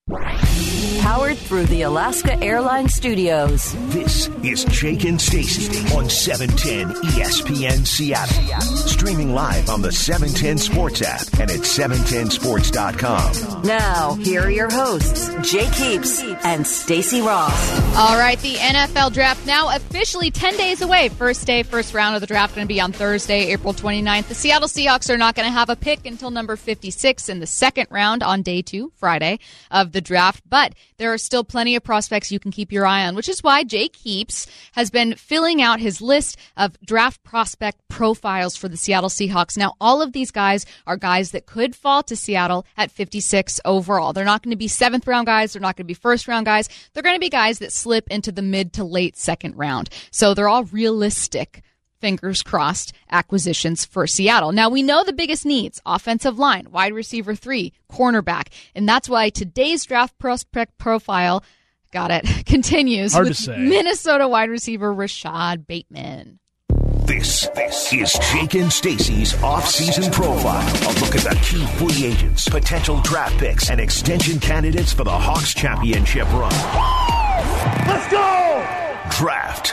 Powered through the Alaska Airlines Studios. This is Jake and Stacey on 710 ESPN Seattle. Streaming live on the 710 Sports app and at 710sports.com. Now, here are your hosts, Jake Heaps and Stacey Ross. All right, the NFL Draft now officially 10 days away. First day, first round of the draft going to be on Thursday, April 29th. The Seattle Seahawks are not going to have a pick until number 56 in the second round on day 2, Friday, of the draft. But there are still plenty of prospects you can keep your eye on, which is why Jake Heaps has been filling out his list of draft prospect profiles for the Seattle Seahawks. Now, all of these guys are guys that could fall to Seattle at 56 overall. They're not going to be 7th round guys. They're not going to be 1st round guys. They're going to be guys that slip into the mid to late 2nd round. So they're all realistic, fingers crossed, acquisitions for Seattle. Now, we know the biggest needs: offensive line, wide receiver 3, cornerback. And that's why today's draft prospect profile, continues Hard with to say. Minnesota wide receiver Rashad Bateman. This is Jake and Stacey's off-season profile. A look at the key free agents, potential draft picks, and extension candidates for the Hawks championship run. Let's go! Draft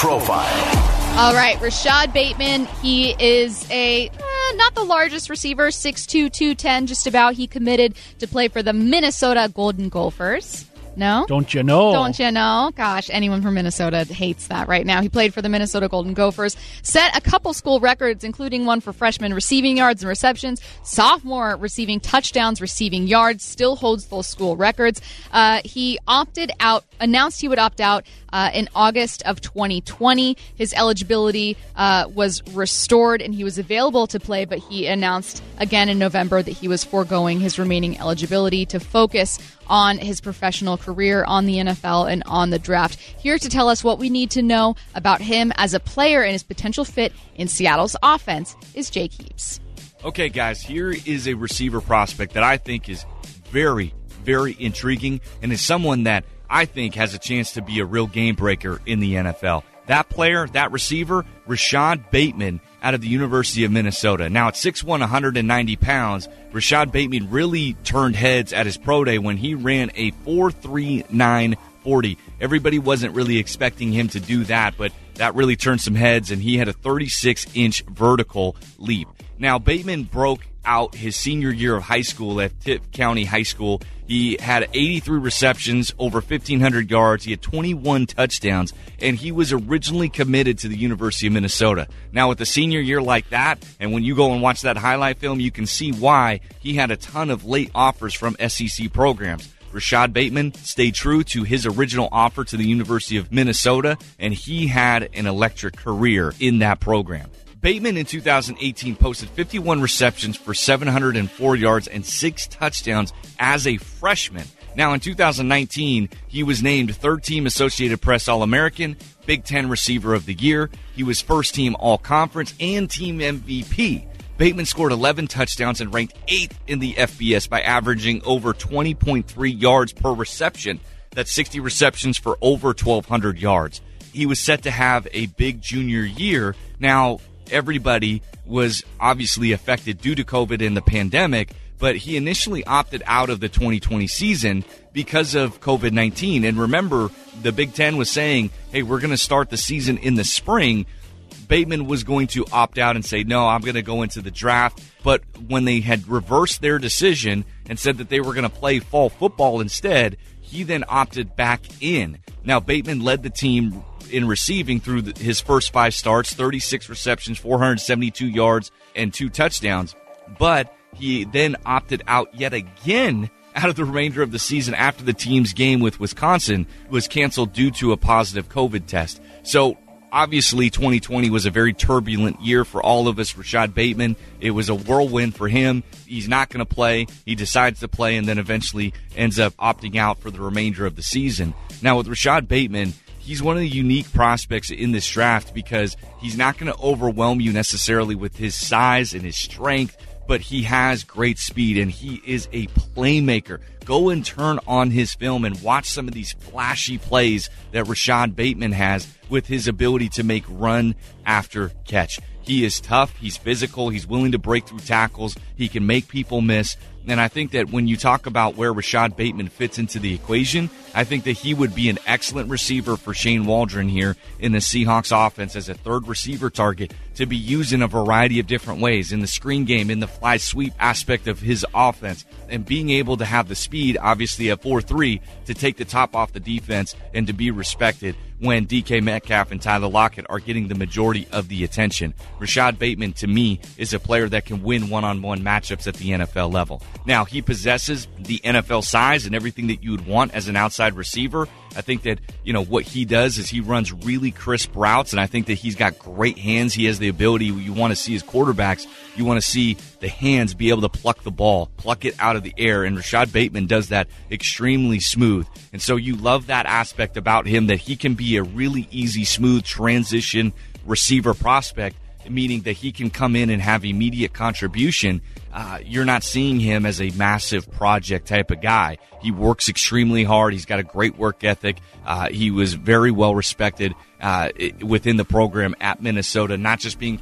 Profile. All right, Rashad Bateman, he is a not the largest receiver, 6'2", 210, just about. He committed to play for the Minnesota Golden Gophers. No? Don't you know? Don't you know? Gosh, anyone from Minnesota hates that right now. He played for the Minnesota Golden Gophers, set a couple school records, including one for freshman receiving yards and receptions, sophomore receiving touchdowns, receiving yards, still holds those school records. He announced he would opt out in August of 2020. His eligibility was restored and he was available to play, but he announced again in November that he was foregoing his remaining eligibility to focus on his professional career, on the NFL, and on the draft. Here to tell us what we need to know about him as a player and his potential fit in Seattle's offense is Jake Heaps. Okay, guys, here is a receiver prospect that I think is very, very intriguing and is someone that I think has a chance to be a real game breaker in the NFL. That player, that receiver, Rashad Bateman out of the University of Minnesota. Now, at 6'1", 190 pounds, Rashad Bateman really turned heads at his pro day when he ran a 4.39 40. Everybody wasn't really expecting him to do that, but that really turned some heads, and he had a 36-inch vertical leap. Now, Bateman broke out his senior year of high school at Tift County High School. He had 83 receptions, over 1,500 yards. He had 21 touchdowns, and he was originally committed to the University of Minnesota. Now, with a senior year like that, and when you go and watch that highlight film, you can see why he had a ton of late offers from SEC programs. Rashad Bateman stayed true to his original offer to the University of Minnesota, and he had an electric career in that program. Bateman in 2018 posted 51 receptions for 704 yards and 6 touchdowns as a freshman. Now, in 2019, he was named third-team Associated Press All-American, Big Ten Receiver of the Year. He was first-team All-Conference and Team MVP. Bateman scored 11 touchdowns and ranked 8th in the FBS by averaging over 20.3 yards per reception. That's 60 receptions for over 1,200 yards. He was set to have a big junior year. Now, everybody was obviously affected due to COVID and the pandemic, but he initially opted out of the 2020 season because of COVID-19. And remember, the Big Ten was saying, hey, we're going to start the season in the spring. Bateman was going to opt out and say, no, I'm going to go into the draft. But when they had reversed their decision and said that they were going to play fall football instead, he then opted back in. Now, Bateman led the team in receiving through his first 5 starts, 36 receptions, 472 yards, and 2 touchdowns. But he then opted out yet again out of the remainder of the season after the team's game with Wisconsin was canceled due to a positive COVID test. So, obviously, 2020 was a very turbulent year for all of us. Rashad Bateman, it was a whirlwind for him. He's not going to play. He decides to play and then eventually ends up opting out for the remainder of the season. Now, with Rashad Bateman, he's one of the unique prospects in this draft because he's not going to overwhelm you necessarily with his size and his strength, but he has great speed and he is a playmaker. go and turn on his film and watch some of these flashy plays that Rashad Bateman has with his ability to make run after catch. He is tough. He's physical. He's willing to break through tackles. He can make people miss. And I think that when you talk about where Rashad Bateman fits into the equation, I think that he would be an excellent receiver for Shane Waldron here in the Seahawks offense as a third receiver target to be used in a variety of different ways, in the screen game, in the fly sweep aspect of his offense, and being able to have the speed, obviously at 4.3, to take the top off the defense and to be respected when DK Metcalf and Tyler Lockett are getting the majority of the attention. Rashad Bateman, to me, is a player that can win one-on-one matchups at the NFL level. Now, he possesses the NFL size and everything that you would want as an outside receiver. I think that, what he does is he runs really crisp routes, and I think that he's got great hands. He has the ability, you want to see his quarterbacks, you want to see the hands be able to pluck the ball, pluck it out of the air, and Rashad Bateman does that extremely smooth. And so you love that aspect about him, that he can be a really easy, smooth transition receiver prospect, meaning that he can come in and have immediate contribution. You're not seeing him as a massive project type of guy. He works extremely hard. He's got a great work ethic. He was very well respected within the program at Minnesota, not just being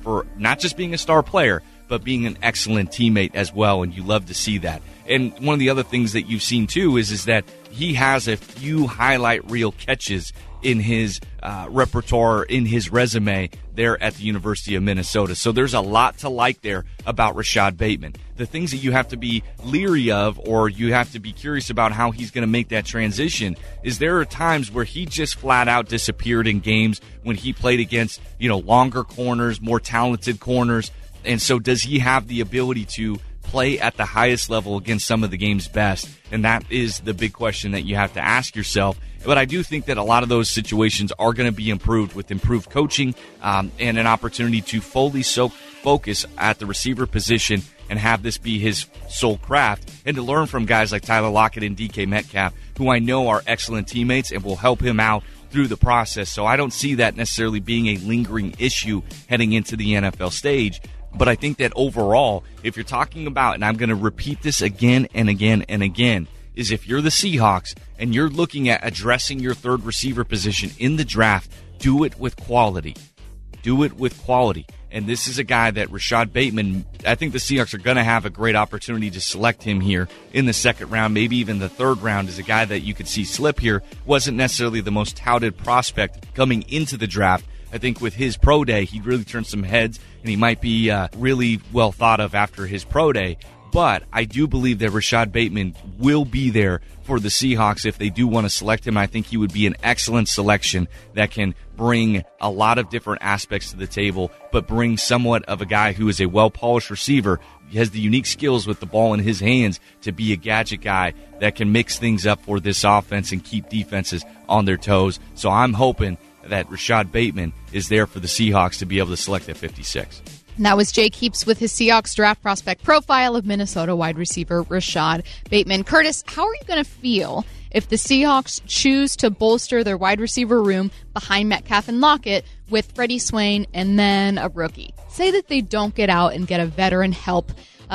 a star player, but being an excellent teammate as well, and you love to see that. And one of the other things that you've seen too is that he has a few highlight reel catches in his repertoire, in his resume there at the University of Minnesota. So there's a lot to like there about Rashad Bateman. The things that you have to be leery of, or you have to be curious about how he's going to make that transition, is there are times where he just flat out disappeared in games when he played against, longer corners, more talented corners. And so does he have the ability to play at the highest level against some of the game's best? And that is the big question that you have to ask yourself. But I do think that a lot of those situations are going to be improved with improved coaching and an opportunity to fully focus at the receiver position and have this be his sole craft, and to learn from guys like Tyler Lockett and DK Metcalf, who I know are excellent teammates and will help him out through the process. So I don't see that necessarily being a lingering issue heading into the NFL stage. But I think that overall, if you're talking about, and I'm going to repeat this again and again and again, is if you're the Seahawks and you're looking at addressing your third receiver position in the draft, do it with quality. Do it with quality. And this is a guy that Rashad Bateman, I think the Seahawks are going to have a great opportunity to select him here in the second round, maybe even the third round, is a guy that you could see slip here. Wasn't necessarily the most touted prospect coming into the draft. I think with his pro day, he really turned some heads, and he might be really well thought of after his pro day. But I do believe that Rashad Bateman will be there for the Seahawks if they do want to select him. I think he would be an excellent selection that can bring a lot of different aspects to the table, but bring somewhat of a guy who is a well-polished receiver, he has the unique skills with the ball in his hands to be a gadget guy that can mix things up for this offense and keep defenses on their toes. So I'm hoping that Rashad Bateman is there for the Seahawks to be able to select at 56. And that was Jake Heaps with his Seahawks draft prospect profile of Minnesota wide receiver Rashad Bateman. Curtis, how are you going to feel if the Seahawks choose to bolster their wide receiver room behind Metcalf and Lockett with Freddie Swain and then a rookie? Say that they don't get out and get a veteran help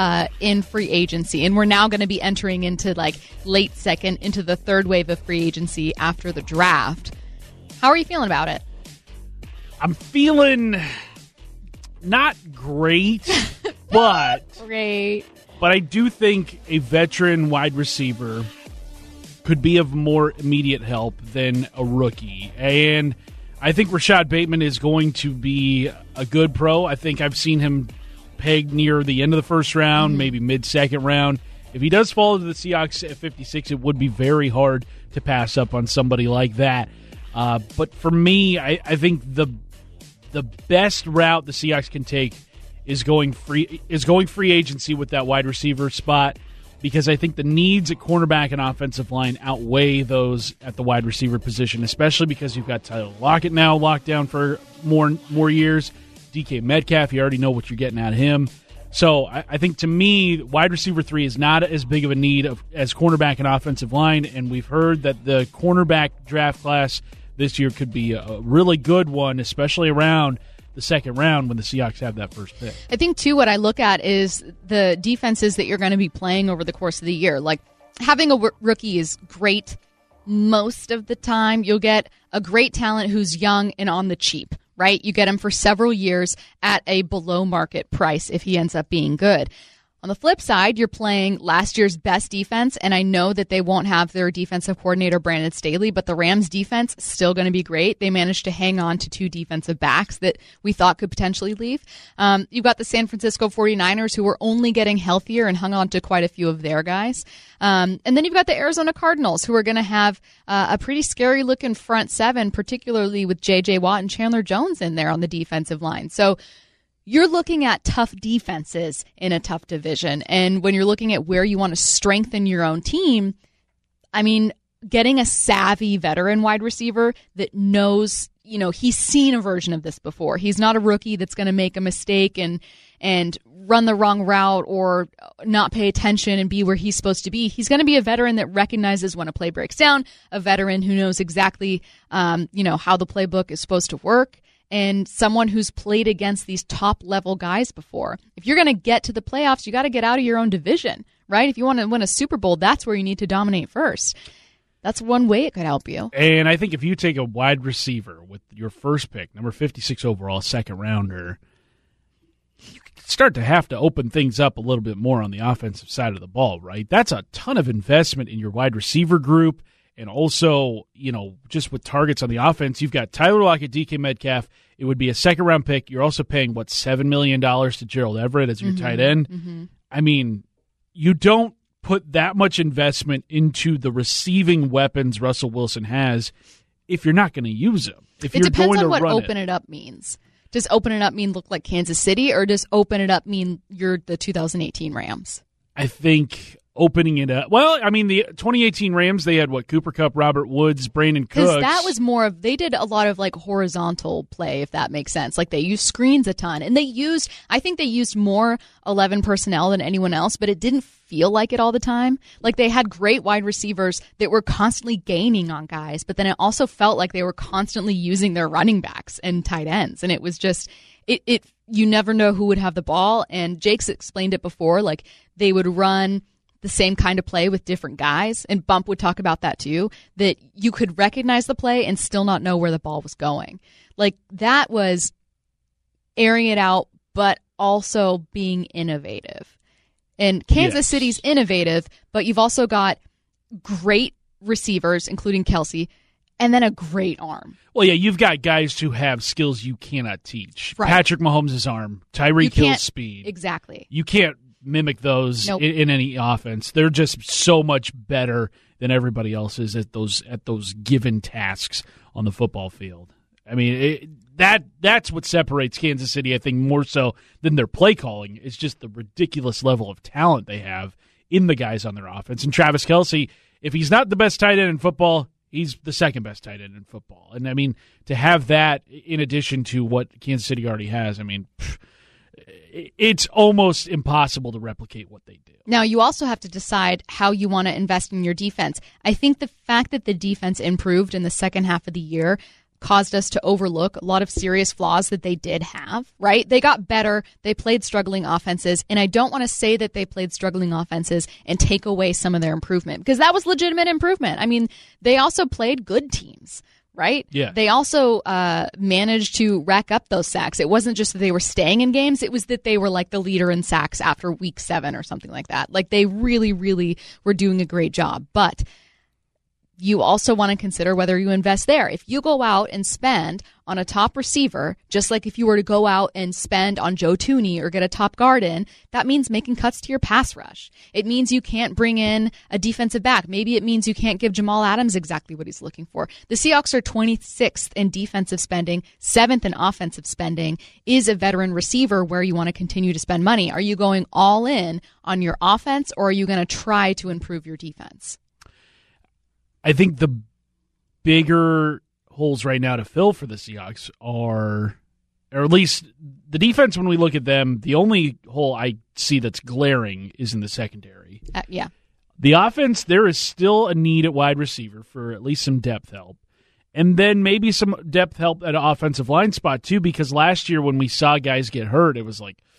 in free agency, and we're now going to be entering into late second, into the third wave of free agency after the draft. How are you feeling about it? I'm feeling not great, but I do think a veteran wide receiver could be of more immediate help than a rookie. And I think Rashad Bateman is going to be a good pro. I think I've seen him pegged near the end of the first round, maybe mid-second round. If he does fall to the Seahawks at 56, it would be very hard to pass up on somebody like that. But for me, I think the best route the Seahawks can take is going free agency with that wide receiver spot, because I think the needs at cornerback and offensive line outweigh those at the wide receiver position, especially because you've got Tyler Lockett now locked down for more years. DK Metcalf, you already know what you're getting out of him. So I think, to me, wide receiver 3 is not as big of a need as cornerback and offensive line, and we've heard that the cornerback draft class this year could be a really good one, especially around the second round when the Seahawks have that first pick. I think, too, what I look at is the defenses that you're going to be playing over the course of the year. Like, having a rookie is great most of the time. You'll get a great talent who's young and on the cheap, right? You get him for several years at a below market price if he ends up being good. On the flip side, you're playing last year's best defense, and I know that they won't have their defensive coordinator, Brandon Staley, but the Rams' defense is still going to be great. They managed to hang on to 2 defensive backs that we thought could potentially leave. You've got the San Francisco 49ers, who were only getting healthier and hung on to quite a few of their guys. And then you've got the Arizona Cardinals, who are going to have a pretty scary-looking front seven, particularly with J.J. Watt and Chandler Jones in there on the defensive line. So you're looking at tough defenses in a tough division. And when you're looking at where you want to strengthen your own team, I mean, getting a savvy veteran wide receiver that knows, he's seen a version of this before. He's not a rookie that's going to make a mistake and run the wrong route or not pay attention and be where he's supposed to be. He's going to be a veteran that recognizes when a play breaks down, a veteran who knows exactly, how the playbook is supposed to work, and someone who's played against these top-level guys before. If you're going to get to the playoffs, you got to get out of your own division, right? If you want to win a Super Bowl, that's where you need to dominate first. That's one way it could help you. And I think if you take a wide receiver with your first pick, number 56 overall, second rounder, you start to have to open things up a little bit more on the offensive side of the ball, right? That's a ton of investment in your wide receiver group. And also, just with targets on the offense, you've got Tyler Lockett, DK Metcalf. It would be a second-round pick. You're also paying, $7 million to Gerald Everett as your tight end. Mm-hmm. I mean, you don't put that much investment into the receiving weapons Russell Wilson has if you're not going to use them. If it depends on what open it up means. Does open it up mean look like Kansas City, or does open it up mean you're the 2018 Rams? I think opening it up. Well, I mean, the 2018 Rams, they had Cooper Kupp, Robert Woods, Brandon Cooks. Because that was more of, they did a lot of horizontal play, if that makes sense. They used screens a ton. And I think they used more 11 personnel than anyone else, but it didn't feel like it all the time. They had great wide receivers that were constantly gaining on guys, but then it also felt like they were constantly using their running backs and tight ends. And it was just, you never know who would have the ball. And Jake's explained it before, they would run the same kind of play with different guys, and Bump would talk about that too, that you could recognize the play and still not know where the ball was going. That was airing it out, but also being innovative. And Kansas City's innovative, but you've also got great receivers, including Kelsey, and then a great arm. Well, yeah, you've got guys who have skills you cannot teach. Right. Patrick Mahomes' arm, Tyreek Hill's speed. Exactly. You can't mimic those in any offense. They're just so much better than everybody else is at those given tasks on the football field. I mean, that's what separates Kansas City, I think, more so than their play calling. It's just the ridiculous level of talent they have in the guys on their offense. And Travis Kelce, if he's not the best tight end in football, he's the second best tight end in football. And, I mean, to have that in addition to what Kansas City already has, I mean, it's almost impossible to replicate what they do. Now, you also have to decide how you want to invest in your defense. I think the fact that the defense improved in the second half of the year caused us to overlook a lot of serious flaws that they did have, right? They got better. They played struggling offenses. And I don't want to say that they played struggling offenses and take away some of their improvement, because that was legitimate improvement. I mean, they also played good teams. Right? Yeah. They also managed to rack up those sacks. It wasn't just that they were staying in games. It was that they were the leader in sacks after week 7 or something like that. They really, really were doing a great job. But you also want to consider whether you invest there. If you go out and spend on a top receiver, just like if you were to go out and spend on Joe Thuney or get a top guard in, that means making cuts to your pass rush. It means you can't bring in a defensive back. Maybe it means you can't give Jamal Adams exactly what he's looking for. The Seahawks are 26th in defensive spending, 7th in offensive spending. Is a veteran receiver where you want to continue to spend money? Are you going all in on your offense, or are you going to try to improve your defense? I think the bigger holes right now to fill for the Seahawks are, or at least the defense, when we look at them, the only hole I see that's glaring is in the secondary. Yeah. The offense, there is still a need at wide receiver for at least some depth help. And then maybe some depth help at an offensive line spot, too, because last year when we saw guys get hurt, it was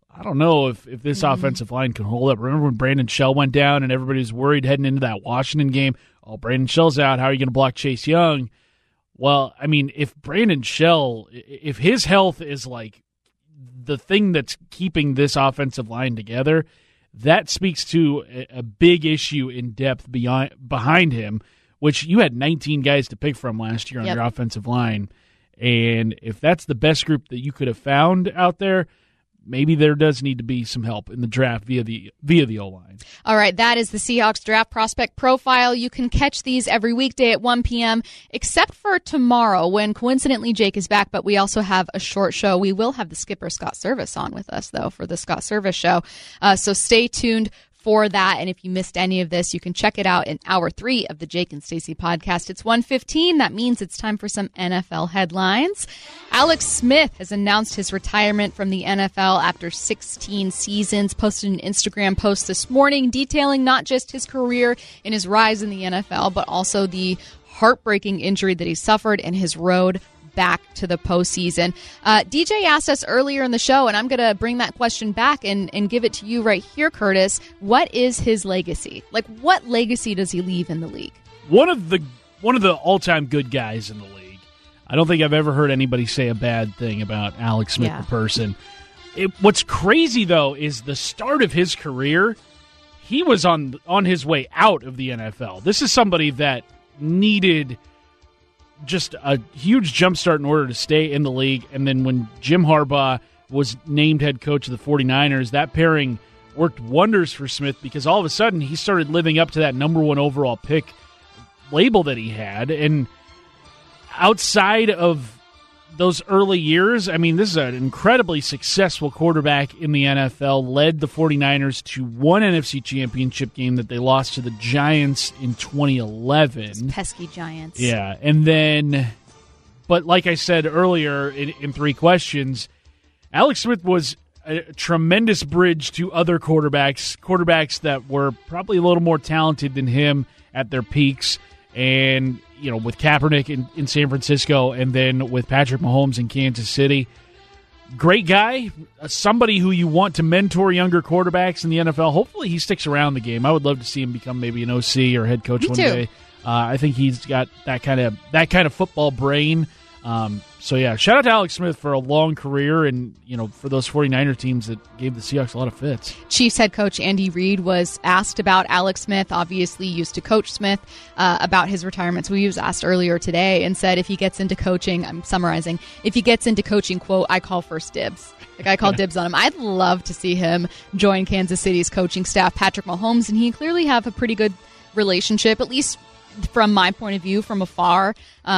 I don't know if this offensive line can hold up. Remember when Brandon Shell went down and everybody was worried heading into that Washington game? Oh, Brandon Shell's out. How are you going to block Chase Young? Well, I mean, if Brandon Shell, if his health is like the thing that's keeping this offensive line together, that speaks to a big issue in depth behind him, which you had 19 guys to pick from last year on your offensive line. And if that's the best group that you could have found out there, maybe there does need to be some help in the draft via the O-line. All right, that is the Seahawks draft prospect profile. You can catch these every weekday at 1 p.m., except for tomorrow when coincidentally Jake is back, but we also have a short show. We will have the skipper Scott Service on with us, though, for the Scott Service show. So stay tuned for that. And if you missed any of this, you can check it out in Hour 3 of the Jake and Stacey podcast. It's 1:15. That means it's time for some NFL headlines. Alex Smith has announced his retirement from the NFL after 16 seasons, posted an Instagram post this morning detailing not just his career and his rise in the NFL, but also the heartbreaking injury that he suffered and his road back to the postseason. DJ asked us earlier in the show, and I'm going to bring that question back and give it to you right here, Curtis. What is his legacy? Like, what legacy does he leave in the league? One of the all-time good guys in the league. I don't think I've ever heard anybody say a bad thing about Alex Smith, the person. What's crazy, though, is the start of his career, he was on his way out of the NFL. This is somebody that needed just a huge jumpstart in order to stay in the league. And then when Jim Harbaugh was named head coach of the 49ers, that pairing worked wonders for Smith because all of a sudden he started living up to that number 1 overall pick label that he had. And outside of those early years, I mean, this is an incredibly successful quarterback in the NFL, led the 49ers to one NFC championship game that they lost to the Giants in 2011. Those pesky Giants. Yeah, and then, but like I said earlier in 3 questions, Alex Smith was a tremendous bridge to other quarterbacks that were probably a little more talented than him at their peaks. And, you know, with Kaepernick in San Francisco and then with Patrick Mahomes in Kansas City. Great guy, somebody who you want to mentor younger quarterbacks in the NFL. Hopefully he sticks around the game. I would love to see him become maybe an OC or head coach one day. I think he's got that kind of football brain. So, yeah, shout out to Alex Smith for a long career and, you know, for those 49er teams that gave the Seahawks a lot of fits. Chiefs head coach Andy Reid was asked about Alex Smith, obviously used to coach Smith, about his retirement. So he was asked earlier today and said if he gets into coaching, I'm summarizing, if he gets into coaching, quote, I call first dibs. Like, I call dibs on him. I'd love to see him join Kansas City's coaching staff, Patrick Mahomes, and he clearly have a pretty good relationship, at least from my point of view, from afar,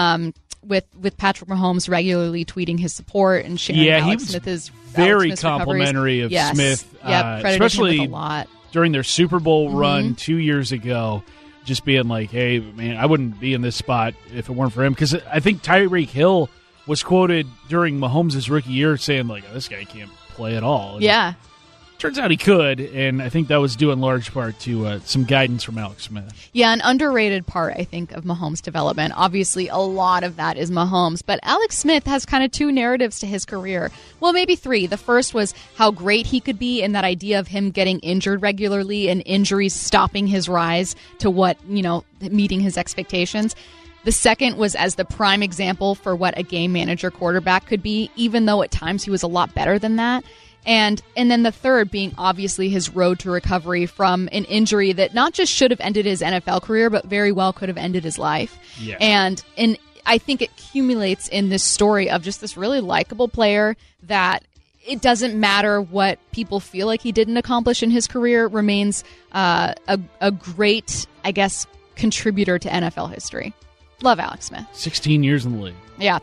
with Patrick Mahomes regularly tweeting his support and sharing Alex Smith's very complimentary of Smith, especially him with a lot. During their Super Bowl run 2 years ago, just being like, hey, man, I wouldn't be in this spot if it weren't for him. Because I think Tyreek Hill was quoted during Mahomes' rookie year saying, like, oh, this guy can't play at all. And turns out he could, and I think that was due in large part to some guidance from Alex Smith. Yeah, an underrated part, I think, of Mahomes' development. Obviously, a lot of that is Mahomes, but Alex Smith has kind of 2 narratives to his career. Well, maybe 3. The first was how great he could be, and that idea of him getting injured regularly and injuries stopping his rise to what, you know, meeting his expectations. The second was as the prime example for what a game manager quarterback could be, even though at times he was a lot better than that. And then the third being obviously his road to recovery from an injury that not just should have ended his NFL career, but very well could have ended his life. Yeah. And I think it accumulates in this story of just this really likable player that it doesn't matter what people feel like he didn't accomplish in his career, remains a great, I guess, contributor to NFL history. Love Alex Smith. 16 years in the league. Yeah.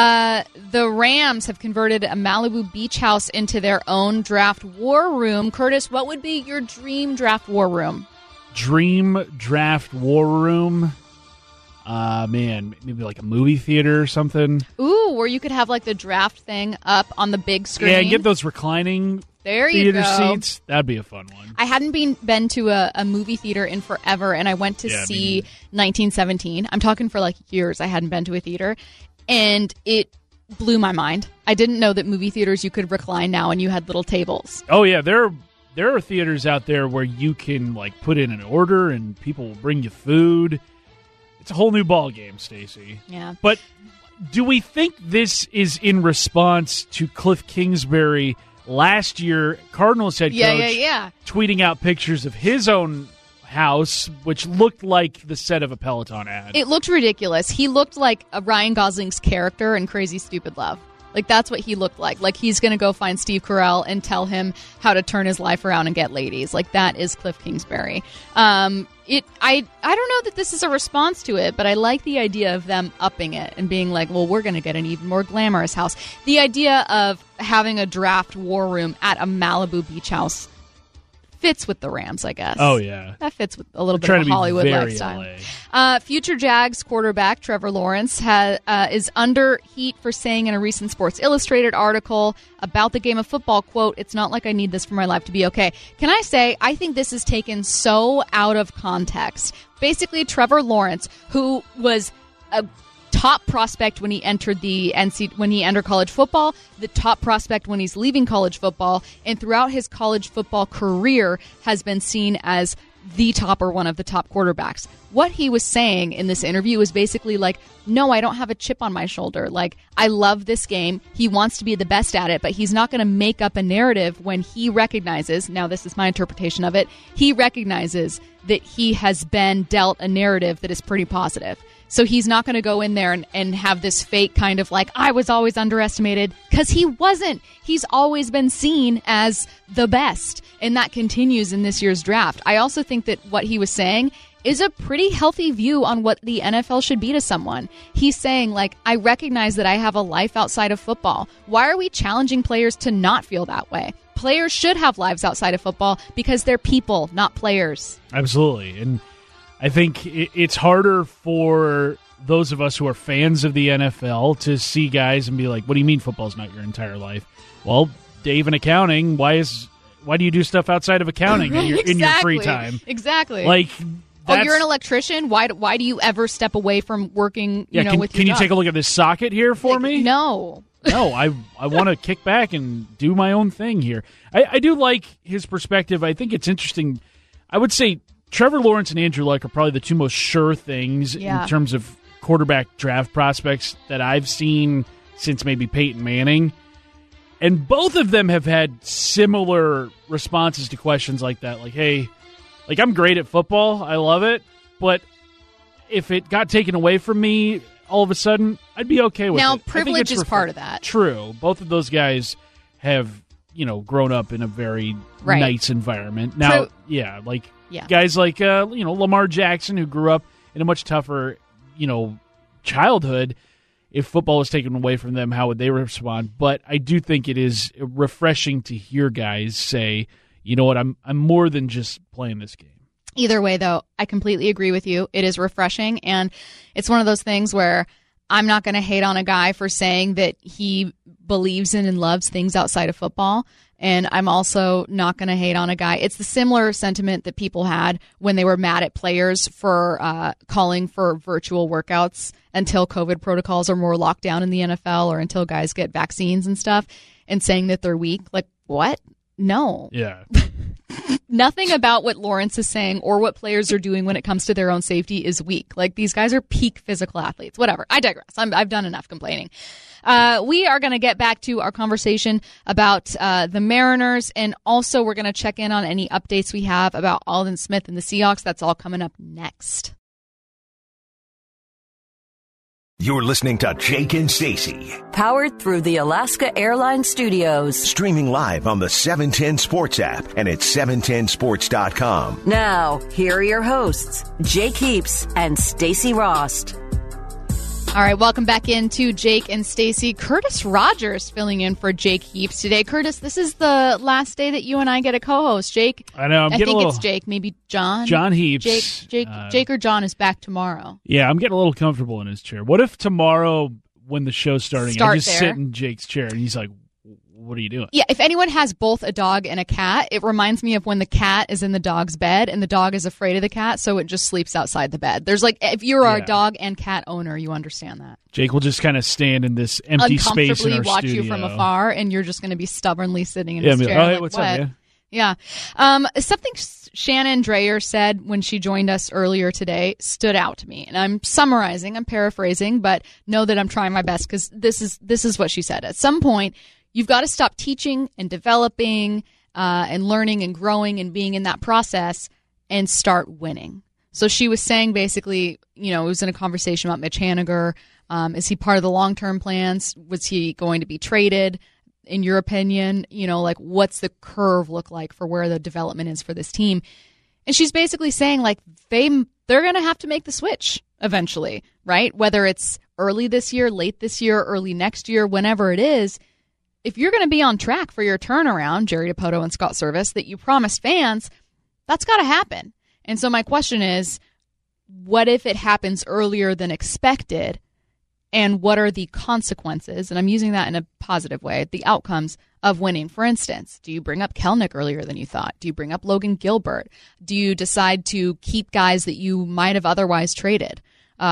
The Rams have converted a Malibu beach house into their own draft war room. Curtis, what would be your dream draft war room? Dream draft war room? Man, maybe like a movie theater or something. Ooh, where you could have like the draft thing up on the big screen. Yeah, get those reclining theater seats. That'd be a fun one. I hadn't been to a movie theater in forever, and I went to see 1917. I'm talking for like years I hadn't been to a theater. And it blew my mind. I didn't know that movie theaters you could recline now and you had little tables. Oh, yeah. There are theaters out there where you can put in an order and people will bring you food. It's a whole new ball game, Stacey. Yeah. But do we think this is in response to Cliff Kingsbury last year, Cardinals head coach, tweeting out pictures of his own house, which looked like the set of a Peloton ad? It looked ridiculous. He looked like a Ryan Gosling's character in Crazy Stupid Love. That's what he looked like. He's going to go find Steve Carell and tell him how to turn his life around and get ladies. That is Cliff Kingsbury. I don't know that this is a response to it, but I like the idea of them upping it and being well, we're going to get an even more glamorous house. The idea of having a draft war room at a Malibu beach house fits with the Rams, I guess. Oh, yeah. That fits with a little bit of a Hollywood lifestyle. Future Jags quarterback Trevor Lawrence is under heat for saying in a recent Sports Illustrated article about the game of football, quote, "It's not like I need this for my life to be okay." Can I say, I think this is taken so out of context. Basically, Trevor Lawrence, who was a top prospect when he entered when he entered college football, the top prospect when he's leaving college football, and throughout his college football career has been seen as the top or one of the top quarterbacks. What he was saying in this interview was basically no, I don't have a chip on my shoulder. I love this game. He wants to be the best at it, but he's not going to make up a narrative when he recognizes, now this is my interpretation of it, he recognizes that he has been dealt a narrative that is pretty positive. So he's not going to go in there and have this fake kind of I was always underestimated, because he wasn't. He's always been seen as the best, and that continues in this year's draft. I also think that what he was saying is a pretty healthy view on what the NFL should be to someone. He's saying, I recognize that I have a life outside of football. Why are we challenging players to not feel that way? Players should have lives outside of football because they're people, not players. Absolutely. And I think it's harder for those of us who are fans of the NFL to see guys and be like, what do you mean football's not your entire life? Well, Dave, in accounting, why do you do stuff outside of accounting in your free time? Exactly. You're an electrician? Why do you ever step away from working, with your job? Can you take a look at this socket here for me? No. No, I want to kick back and do my own thing here. I do like his perspective. I think it's interesting. I would say Trevor Lawrence and Andrew Luck are probably the two most sure things in terms of quarterback draft prospects that I've seen since maybe Peyton Manning. And both of them have had similar responses to questions like that. Hey, I'm great at football. I love it. But if it got taken away from me all of a sudden, I'd be okay with it. Now, privilege is part of that. True. Both of those guys have, grown up in a very nice environment. Now, guys like, Lamar Jackson, who grew up in a much tougher, childhood, if football was taken away from them, how would they respond? But I do think it is refreshing to hear guys say, you know what, I'm more than just playing this game. Either way, though, I completely agree with you. It is refreshing, and it's one of those things where I'm not going to hate on a guy for saying that he believes in and loves things outside of football. And I'm also not going to hate on a guy. It's the similar sentiment that people had when they were mad at players for calling for virtual workouts until COVID protocols are more locked down in the NFL or until guys get vaccines and stuff, and saying that they're weak. What? No. Yeah. Nothing about what Lawrence is saying or what players are doing when it comes to their own safety is weak. These guys are peak physical athletes. Whatever. I digress. I've done enough complaining. We are going to get back to our conversation about the Mariners, and also we're going to check in on any updates we have about Aldon Smith and the Seahawks. That's all coming up next. You're listening to Jake and Stacey. Powered through the Alaska Airlines Studios. Streaming live on the 710 Sports app and at 710sports.com. Now, here are your hosts, Jake Heaps and Stacey Rost. All right, welcome back into Jake and Stacey. Curtis Rogers filling in for Jake Heaps today. Curtis, this is the last day that you and I get a co-host. Jake, I know. I think it's Jake, maybe John. John Heaps. Jake or John is back tomorrow. Yeah, I'm getting a little comfortable in his chair. What if tomorrow, when the show's starting, I just sit in Jake's chair and he's like, what are you doing? Yeah, if anyone has both a dog and a cat, it reminds me of when the cat is in the dog's bed and the dog is afraid of the cat, so it just sleeps outside the bed. There's if you're a dog and cat owner, you understand that. Jake will just kind of stand in this empty space in our watch studio. you from afar, and you're just going to be stubbornly sitting in his chair. Oh, hey, what's up, man? Yeah. Something Shannon Dreyer said when she joined us earlier today stood out to me. And I'm summarizing, I'm paraphrasing, but know that I'm trying my best because this is what she said. At some point, you've got to stop teaching and developing and learning and growing and being in that process and start winning. So she was saying basically, it was in a conversation about Mitch Haniger. Is he part of the long-term plans? Was he going to be traded? In your opinion, what's the curve look like for where the development is for this team? And she's basically saying they're going to have to make the switch eventually, right? Whether it's early this year, late this year, early next year, whenever it is, if you're going to be on track for your turnaround, Jerry Dipoto and Scott Service, that you promised fans, that's got to happen. And so my question is, what if it happens earlier than expected? And what are the consequences? And I'm using that in a positive way, the outcomes of winning. For instance, do you bring up Kelnick earlier than you thought? Do you bring up Logan Gilbert? Do you decide to keep guys that you might have otherwise traded?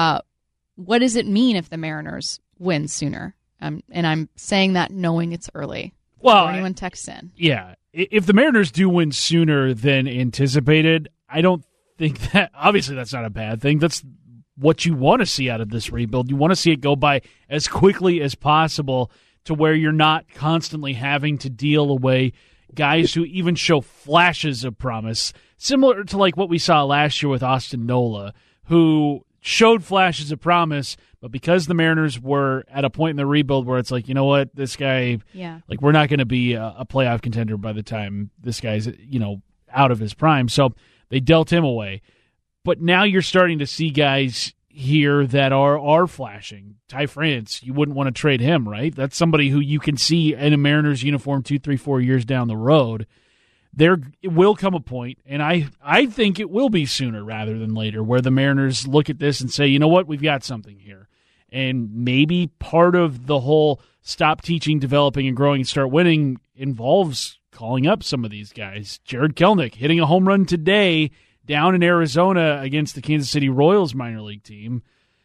What does it mean if the Mariners win sooner? And I'm saying that knowing it's early. Well, anyone texts in. Yeah. If the Mariners do win sooner than anticipated, I don't think that, obviously that's not a bad thing. That's what you want to see out of this rebuild. You want to see it go by as quickly as possible to where you're not constantly having to deal away guys who even show flashes of promise, similar to like what we saw last year with Austin Nola, who showed flashes of promise, but because the Mariners were at a point in the rebuild where it's like, you know what, this guy, we're not going to be a playoff contender by the time this guy's, out of his prime. So they dealt him away. But now you're starting to see guys here that are flashing. Ty France, you wouldn't want to trade him, right? That's somebody who you can see in a Mariners uniform 2, 3, 4 years down the road. It will come a point, and I think it will be sooner rather than later, where the Mariners look at this and say, you know what, we've got something here. And maybe part of the whole stop teaching, developing, and growing and start winning involves calling up some of these guys. Jared Kelnick hitting a home run today down in Arizona against the Kansas City Royals minor league team.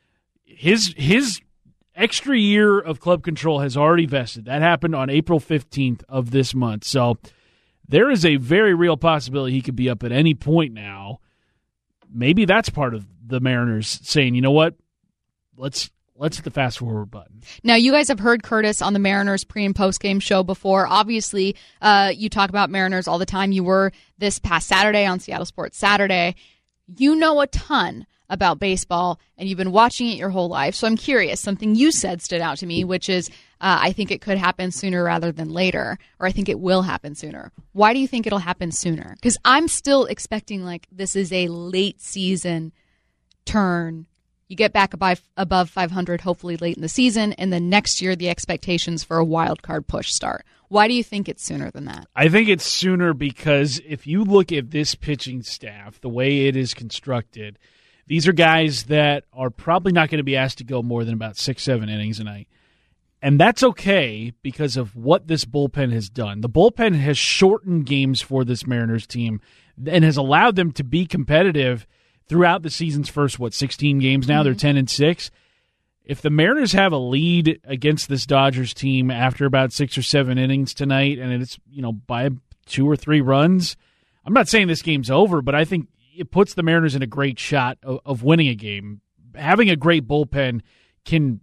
His extra year of club control has already vested. That happened on April 15th of this month. So there is a very real possibility he could be up at any point now. Maybe that's part of the Mariners saying, you know what, let's hit the fast forward button. Now, you guys have heard Curtis on the Mariners pre- and post-game show before. Obviously, you talk about Mariners all the time. You were this past Saturday on Seattle Sports Saturday. You know a ton about baseball, and you've been watching it your whole life. So I'm curious. Something you said stood out to me, which is I think it could happen sooner rather than later, or I think it will happen sooner. Why do you think it'll happen sooner? Because I'm still expecting this is a late season turn. You get back above 500, hopefully late in the season, and then next year the expectations for a wild card push start. Why do you think it's sooner than that? I think it's sooner because if you look at this pitching staff, the way it is constructed, these are guys that are probably not going to be asked to go more than about 6-7 innings a night. And that's okay because of what this bullpen has done. The bullpen has shortened games for this Mariners team and has allowed them to be competitive throughout the season's first, 16 games now? Mm-hmm. They're 10-6. If the Mariners have a lead against this Dodgers team after about 6 or 7 innings tonight, and it's by 2 or 3 runs, I'm not saying this game's over, but I think it puts the Mariners in a great shot of winning a game. Having a great bullpen can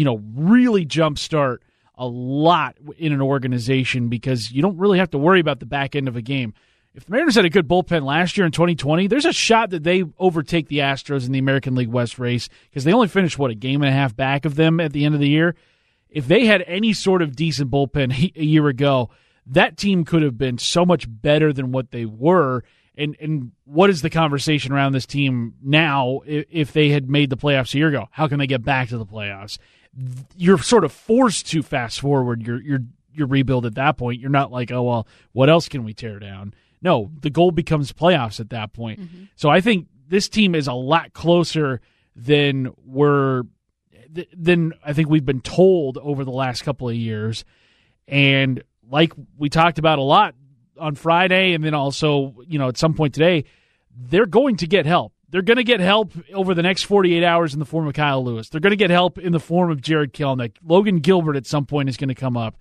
really jumpstart a lot in an organization because you don't really have to worry about the back end of a game. If the Mariners had a good bullpen last year in 2020, there's a shot that they overtake the Astros in the American League West race because they only finished, a game and a half back of them at the end of the year. If they had any sort of decent bullpen a year ago, that team could have been so much better than what they were. And what is the conversation around this team now if they had made the playoffs a year ago? How can they get back to the playoffs? You're sort of forced to fast forward your rebuild at that point. You're not like, oh, well, what else can we tear down? No, the goal becomes playoffs at that point. Mm-hmm. So I think this team is a lot closer than I think we've been told over the last couple of years. And like we talked about a lot on Friday and then also, at some point today, they're going to get help. They're going to get help over the next 48 hours in the form of Kyle Lewis. They're going to get help in the form of Jared Kelenic. Logan Gilbert at some point is going to come up.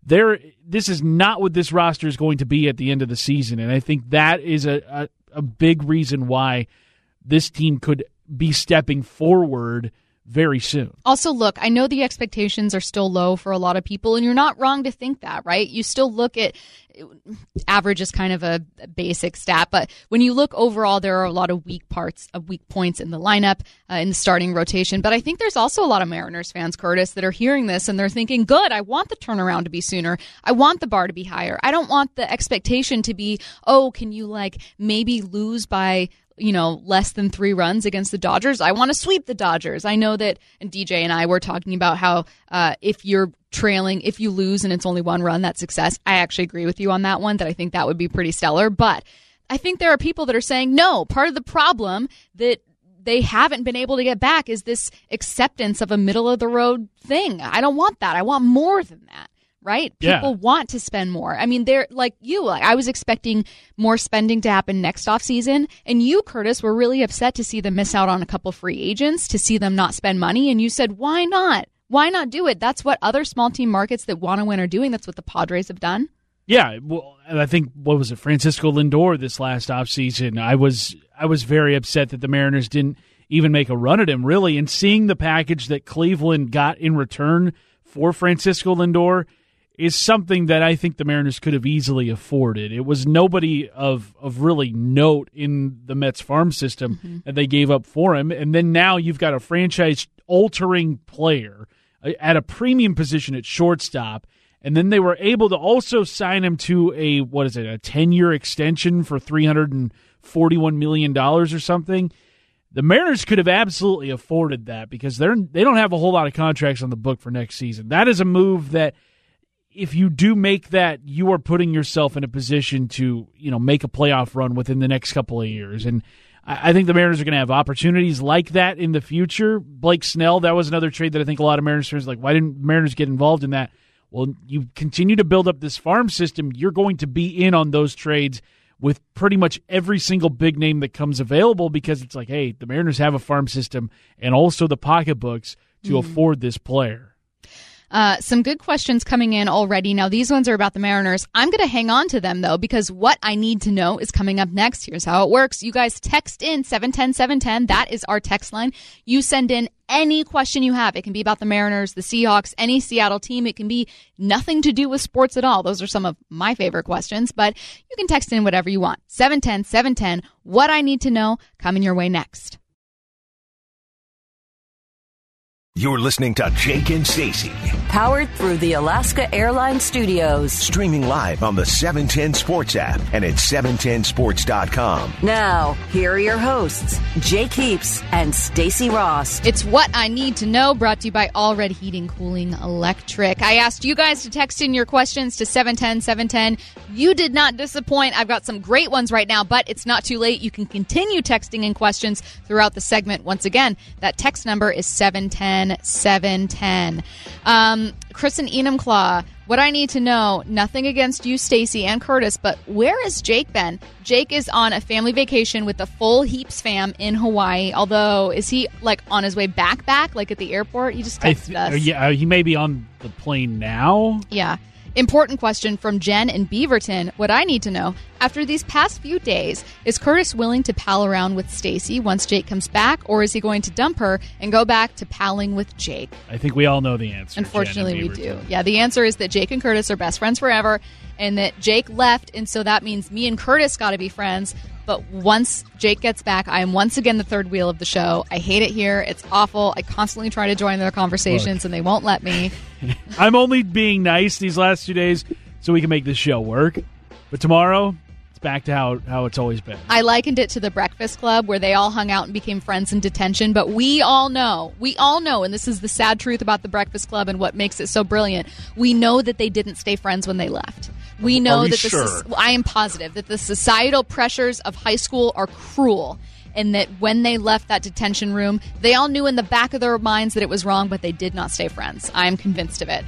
This is not what this roster is going to be at the end of the season, and I think that is a big reason why this team could be stepping forward very soon. Also, look, I know the expectations are still low for a lot of people, and you're not wrong to think that, right? You still look at average is kind of a basic stat, but when you look overall, there are a lot of weak points in the lineup, in the starting rotation. But I think there's also a lot of Mariners fans, Curtis, that are hearing this and they're thinking, good, I want the turnaround to be sooner. I want the bar to be higher. I don't want the expectation to be, can you maybe lose by less than 3 runs against the Dodgers? I want to sweep the Dodgers. I know that, and DJ and I were talking about how if you're trailing, if you lose and it's only 1 run, that's success. I actually agree with you on that one, that I think that would be pretty stellar. But I think there are people that are saying, no, part of the problem that they haven't been able to get back is this acceptance of a middle-of-the-road thing. I don't want that. I want more than that. Right? People want to spend more. I mean, they're like you. I was expecting more spending to happen next offseason, and you, Curtis, were really upset to see them miss out on a couple free agents, to see them not spend money, and you said, why not? Why not do it? That's what other small team markets that want to win are doing. That's what the Padres have done. Yeah, well, I think, what was it, Francisco Lindor this last offseason, I was very upset that the Mariners didn't even make a run at him, really, and seeing the package that Cleveland got in return for Francisco Lindor is something that I think the Mariners could have easily afforded. It was nobody of really note in the Mets farm system that they gave up for him. And then now you've got a franchise-altering player at a premium position at shortstop. And then they were able to also sign him to a 10-year extension for $341 million or something. The Mariners could have absolutely afforded that because they don't have a whole lot of contracts on the book for next season. That is a move that, if you do make that, you are putting yourself in a position to, make a playoff run within the next couple of years. And I think the Mariners are going to have opportunities like that in the future. Blake Snell, that was another trade that I think a lot of Mariners fans why didn't Mariners get involved in that? Well, you continue to build up this farm system, you're going to be in on those trades with pretty much every single big name that comes available, because it's hey, the Mariners have a farm system and also the pocketbooks to afford this player. Some good questions coming in already. Now, these ones are about the Mariners. I'm going to hang on to them, though, because what I need to know is coming up next. Here's how it works. You guys text in 710-710. That is our text line. You send in any question you have. It can be about the Mariners, the Seahawks, any Seattle team. It can be nothing to do with sports at all. Those are some of my favorite questions, but you can text in whatever you want. 710-710. What I need to know, coming your way next. You're listening to Jake and Stacey. Powered through the Alaska Airlines Studios. Streaming live on the 710 Sports app and at 710sports.com. Now, here are your hosts, Jake Heaps and Stacey Ross. It's What I Need to Know, brought to you by All Red Heating, Cooling, Electric. I asked you guys to text in your questions to 710-710. You did not disappoint. I've got some great ones right now, but it's not too late. You can continue texting in questions throughout the segment. Once again, that text number is 710-710. Chris and Enumclaw, what I need to know, nothing against you, Stacey and Curtis, but where is Jake been? Jake is on a family vacation with the full Heaps fam in Hawaii, although is he on his way back, at the airport? He just texted us. Yeah, he may be on the plane now. Yeah. Important question from Jen in Beaverton. What I need to know, after these past few days, is Curtis willing to pal around with Stacey once Jake comes back, or is he going to dump her and go back to palling with Jake? I think we all know the answer. Unfortunately, we do. Yeah, the answer is that Jake and Curtis are best friends forever, and that Jake left, and so that means me and Curtis got to be friends. But once Jake gets back, I am once again the third wheel of the show. I hate it here. It's awful. I constantly try to join their conversations, and they won't let me. I'm only being nice these last 2 days so we can make this show work. But tomorrow, it's back to how it's always been. I likened it to the Breakfast Club, where they all hung out and became friends in detention. But we all know, and this is the sad truth about the Breakfast Club and what makes it so brilliant, we know that they didn't stay friends when they left. We know that I am positive that the societal pressures of high school are cruel. and that when they left that detention room, they all knew in the back of their minds that it was wrong, but they did not stay friends. I am convinced of it.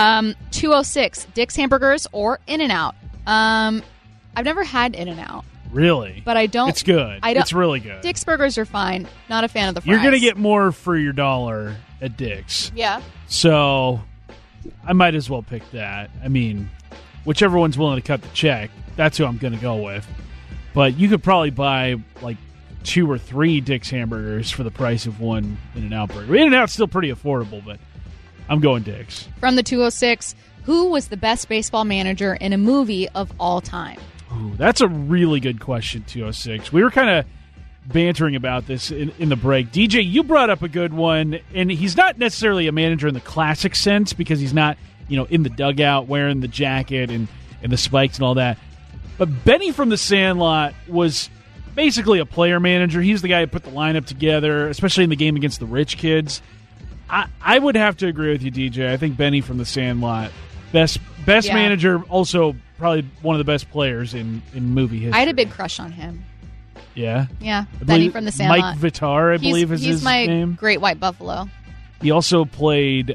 206, Dick's Hamburgers or In-N-Out? I've never had In-N-Out. Really? But I don't. It's good. It's really good. Dick's Burgers are fine. Not a fan of the fries. You're going to get more for your dollar at Dick's. Yeah. So I might as well pick that. I mean, whichever one's willing to cut the check, that's who I'm going to go with. But you could probably buy like 2 or 3 Dick's hamburgers for the price of one In-N-Out burger. In-N-Out's still pretty affordable, but I'm going Dick's. From the 206, who was the best baseball manager in a movie of all time? Ooh, that's a really good question, 206. We were kind of bantering about this in the break. DJ, you brought up a good one, and he's not necessarily a manager in the classic sense because he's not, in the dugout wearing the jacket and the spikes and all that. But Benny from The Sandlot was basically a player manager. He's the guy who put the lineup together, especially in the game against the rich kids. I would have to agree with you, DJ. I think Benny from The Sandlot, best manager, also probably one of the best players in movie history. I had a big crush on him. Yeah? Yeah, Benny from The Sandlot. Mike Vitar, I believe is his name. He's my Great White Buffalo. He also played,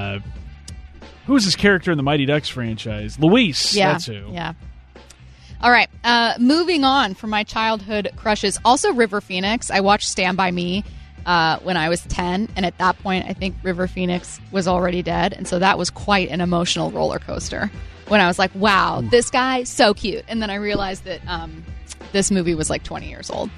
who was his character in the Mighty Ducks franchise? Luis, that's who. Yeah. All right, moving on from my childhood crushes. Also River Phoenix. I watched Stand By Me when I was 10, and at that point, I think River Phoenix was already dead, and so that was quite an emotional roller coaster when I was like, wow, this guy, so cute. And then I realized that this movie was like 20 years old.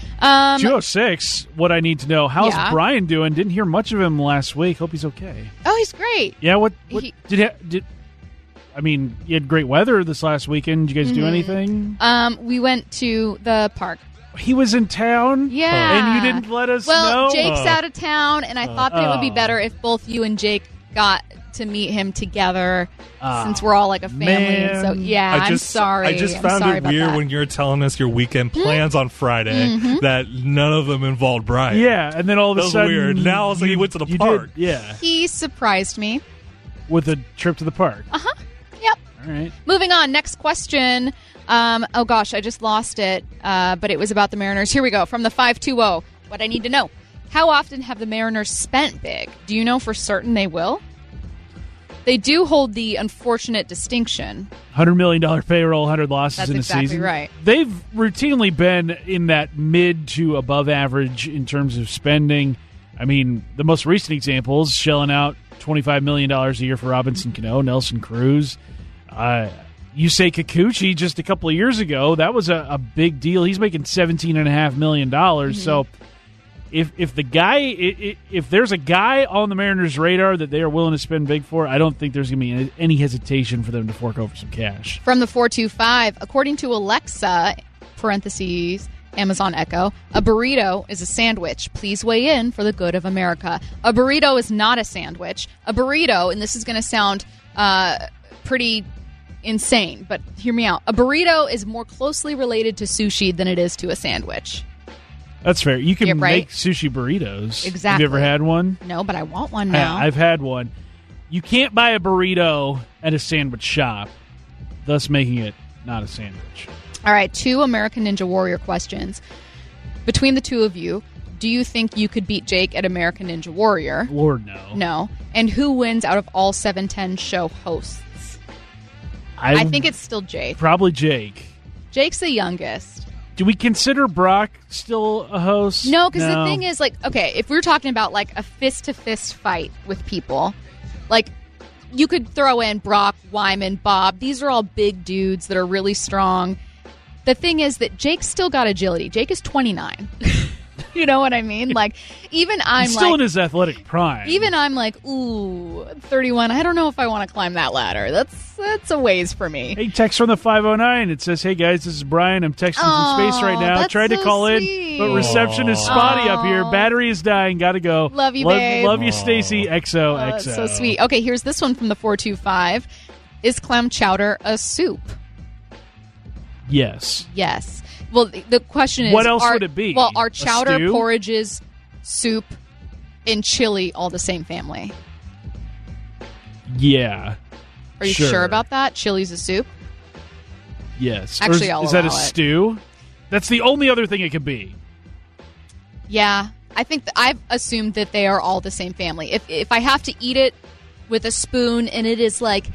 206, what I need to know. How's Brian doing? Didn't hear much of him last week. Hope he's okay. Oh, he's great. Yeah, what did I mean, you had great weather this last weekend. Did you guys do anything? We went to the park. He was in town? Yeah. And you didn't let us know? Well, Jake's out of town, and I thought that it would be better if both you and Jake got to meet him together since we're all like a family. Man. So, I'm sorry. I just found it weird when you were telling us your weekend plans on Friday that none of them involved Brian. Yeah, and then all of a sudden... weird. Now also you went to the park. Yeah. He surprised me. With a trip to the park. Uh-huh. Yep. All right. Moving on. Next question. Oh, gosh, I just lost it, but it was about the Mariners. Here we go. From the 520, what I need to know. How often have the Mariners spent big? Do you know for certain they will? They do hold the unfortunate distinction. $100 million payroll, 100 losses in a exactly season. Right. They've routinely been in that mid to above average in terms of spending. I mean, the most recent examples, shelling out $25 million a year for Robinson Cano, Nelson Cruz. Yusei Kikuchi just a couple of years ago, that was a big deal. He's making $17.5 million. So if the guy, if there's a guy on the Mariners' radar that they are willing to spend big for, I don't think there's going to be any hesitation for them to fork over some cash. From the 425, according to Alexa, parentheses, Amazon Echo, a burrito is a sandwich. Please weigh in for the good of America. A burrito is not a sandwich. A burrito, and this is going to sound pretty insane, but hear me out. A burrito is more closely related to sushi than it is to a sandwich. That's fair. You can make sushi burritos. Exactly. Have you ever had one? No, but I want one now. I've had one. You can't buy a burrito at a sandwich shop, thus making it not a sandwich. All right, 2 American Ninja Warrior questions. Between the two of you, do you think you could beat Jake at American Ninja Warrior? Lord, no. No. And who wins out of all 710 show hosts? I think it's still Jake. Probably Jake. Jake's the youngest. Do we consider Brock still a host? No, because the thing is, like, okay, if we're talking about, like, a fist-to-fist fight with people, like, you could throw in Brock, Wyman, Bob. These are all big dudes that are really strong. The thing is that Jake's still got agility. Jake is 29. You know what I mean? Like, even I'm He's still in his athletic prime. Even I'm like, ooh, 31. I don't know if I want to climb that ladder. That's a ways for me. Hey, text from the 509. It says, hey, guys, this is Brian. I'm texting from space right now. Tried to call in, but reception is spotty up here. Battery is dying. Got to go. Love you, babe. Love you, Stacy. XOXO. So sweet. Okay, here's this one from the 425. Is clam chowder a soup? Yes. Yes. Well, the question is... What else would it be? Well, are chowder, porridges, soup, and chili all the same family? Yeah. Are you sure about that? Chili's a soup? Yes. Actually, is that a stew? That's the only other thing it could be. Yeah, I think I've assumed that they are all the same family. If I have to eat it with a spoon and it is like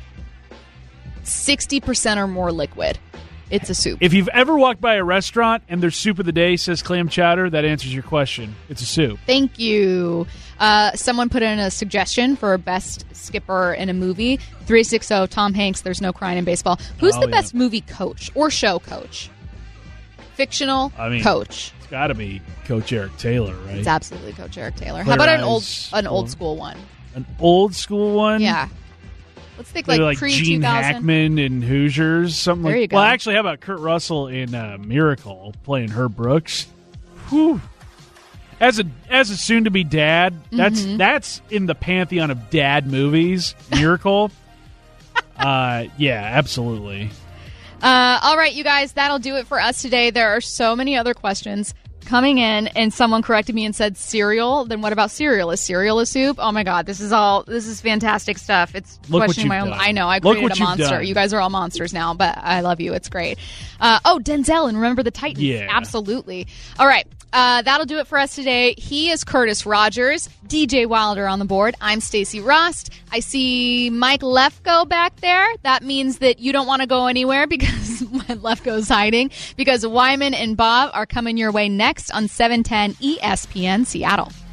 60% or more liquid, it's a soup. If you've ever walked by a restaurant and their soup of the day says clam chowder, that answers your question. It's a soup. Thank you. Someone put in a suggestion for best skipper in a movie. 360 Tom Hanks, There's No Crying in Baseball. Who's the best movie coach or show coach? Fictional coach. It's got to be Coach Eric Taylor, right? It's absolutely Coach Eric Taylor. How about an old school one? An old school one? Yeah. Let's think like pre-2000. Gene Hackman in Hoosiers, something there like. You go. Well, actually, how about Kurt Russell in Miracle playing Herb Brooks? Whew. As a soon-to-be dad, that's in the pantheon of dad movies. Miracle. Yeah, absolutely. All right, you guys, that'll do it for us today. There are so many other questions coming in, and someone corrected me and said cereal. Then what about cereal? Is cereal a soup? Oh my God, this is fantastic stuff. It's questioning my own. I know I created a monster. You guys are all monsters now, but I love you. It's great. Denzel and Remember the Titans. Yeah, absolutely. All right. That'll do it for us today. He is Curtis Rogers, DJ Wilder on the board. I'm Stacey Rost. I see Mike Lefko back there. That means that you don't want to go anywhere because Lefko's hiding, because Wyman and Bob are coming your way next on 710 ESPN Seattle.